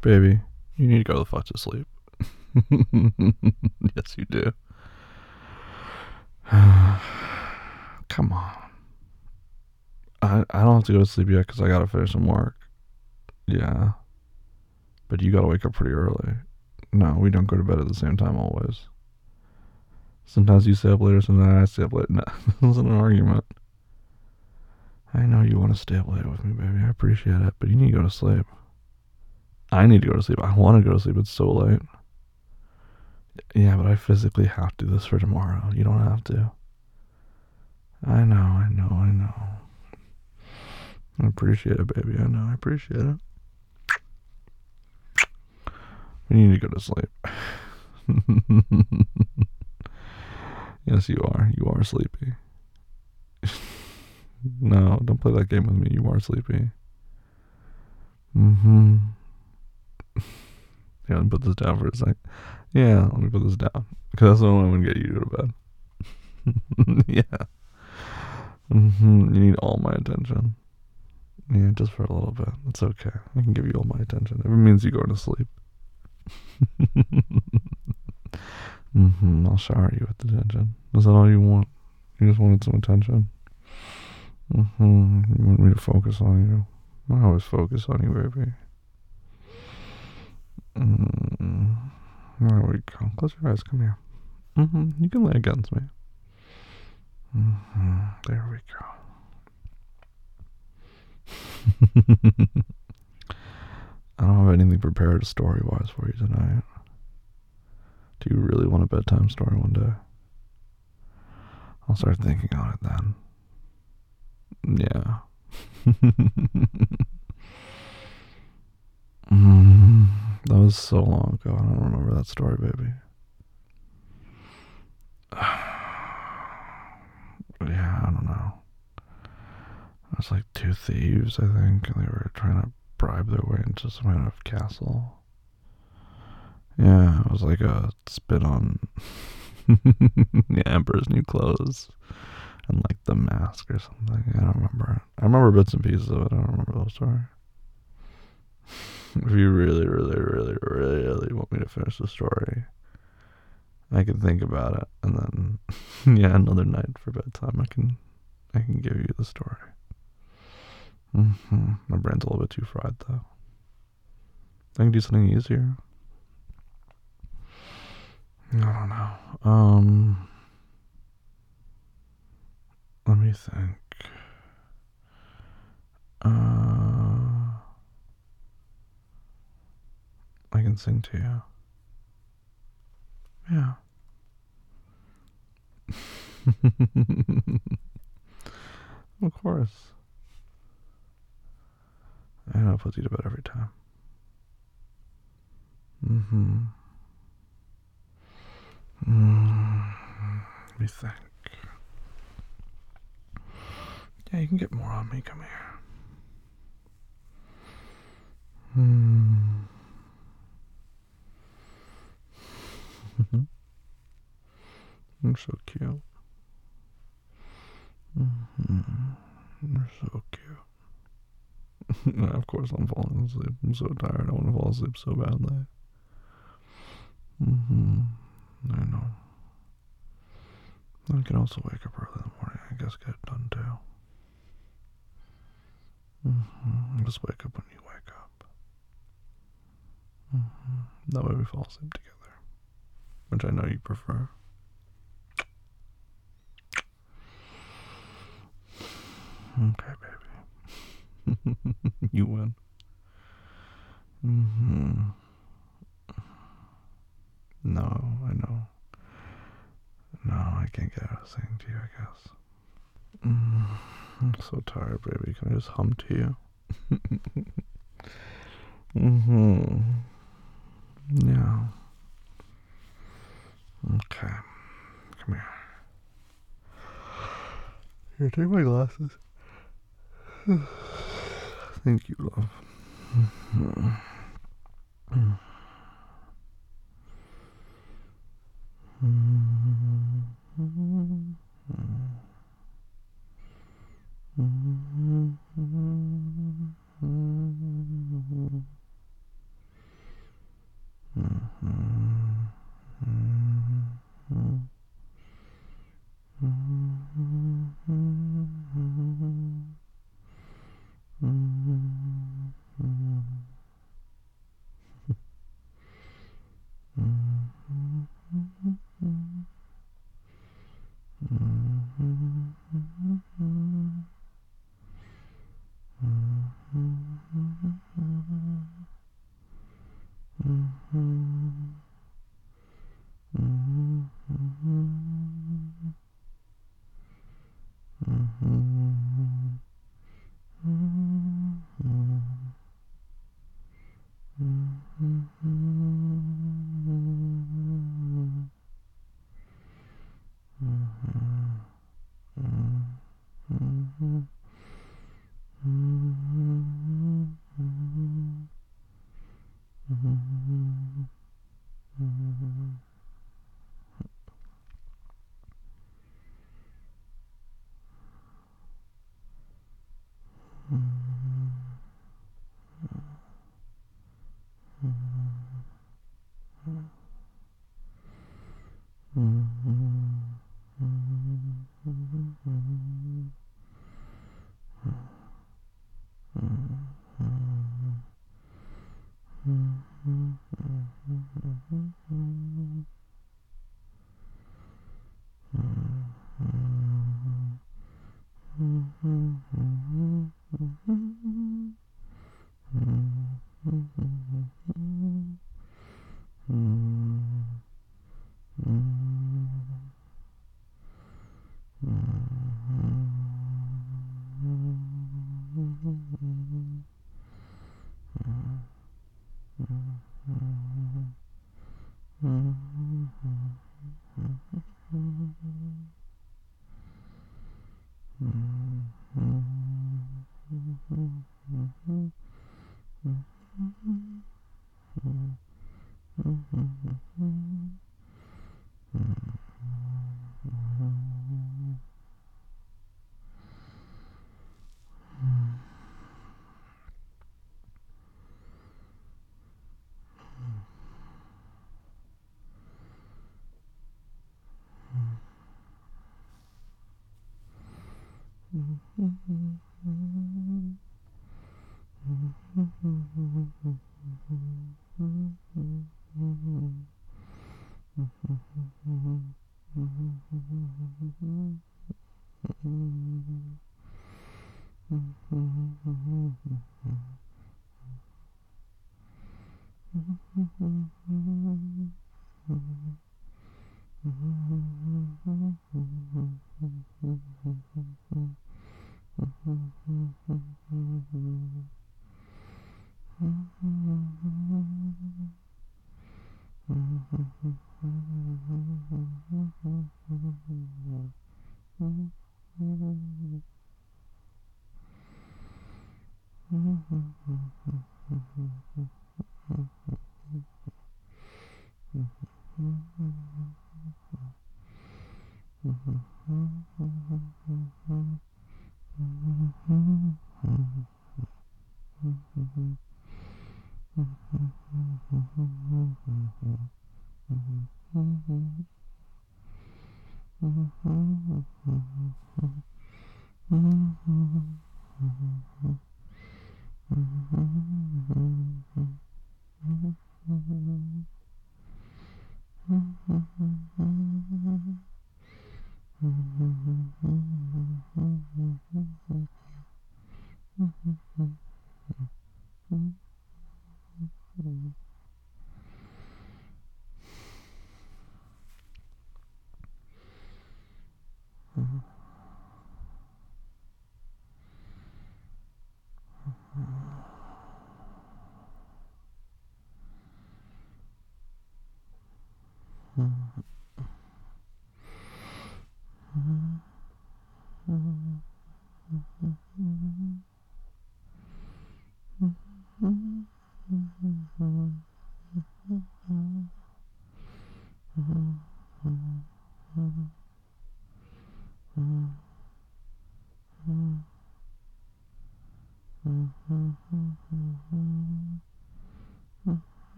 Baby, you need to go the fuck to sleep. Yes, you do. Come on. I don't have to go to sleep yet because I gotta finish some work. Yeah. But you gotta wake up pretty early. No, we don't go to bed at the same time always. Sometimes you stay up later, sometimes I stay up late. No, this isn't an argument. I know you want to stay up late with me, baby. I appreciate it, but you need to go to sleep. I need to go to sleep. I want to go to sleep. It's so late. Yeah, but I physically have to do this for tomorrow. You don't have to. I know. I appreciate it, baby. I know. I appreciate it. You need to go to sleep. Yes, you are. You are sleepy. No, don't play that game with me. You are sleepy. Mm-hmm. Yeah, let me put this down for a sec. Yeah, let me put this down. Because that's the only way I'm going to get you to bed. Yeah. Mm-hmm. You need all my attention. Yeah, just for a little bit. It's okay. I can give you all my attention. If it means you going to sleep. Mm-hmm. I'll shower you with attention. Is that all you want? You just wanted some attention? Mm-hmm. You want me to focus on you? I always focus on you, baby. Mm-hmm. There we go. Close your eyes. Come here. Mm-hmm. You can lay against me. Mm-hmm. There we go. I don't have anything prepared story-wise for you tonight. Do you really want a bedtime story one day? I'll start thinking on it then. Yeah. That was so long ago. I don't remember that story, baby. Yeah, I don't know. It was like two thieves, I think, and they were trying to bribe their way into some kind of castle. Yeah, it was like a spin on the Emperor's New Clothes and like The Mask or something. I don't remember it. I remember bits and pieces of it. I don't remember the whole story. If you really want me to finish the story, I can think about it, and then yeah, another night for bedtime, I can give you the story. My brain's a little bit too fried though. I can do something easier. I don't know. Let me think. I can sing to you. Yeah. Of course. I know it puts you to bed every time. Let me think. Yeah, you can get more on me. Come here. You're so cute. You're so cute. Of course, I'm falling asleep. I'm so tired. I want to fall asleep so badly. I know. I can also wake up early in the morning. I guess get it done too. Just wake up when you wake up. That way we fall asleep together, which I know you prefer. Okay, baby. You win. No, I know. No, I can't get out of singing to you, I guess. I'm so tired, baby. Can I just hum to you? Yeah. Okay. Come here. Here, take my glasses. Thank you, love.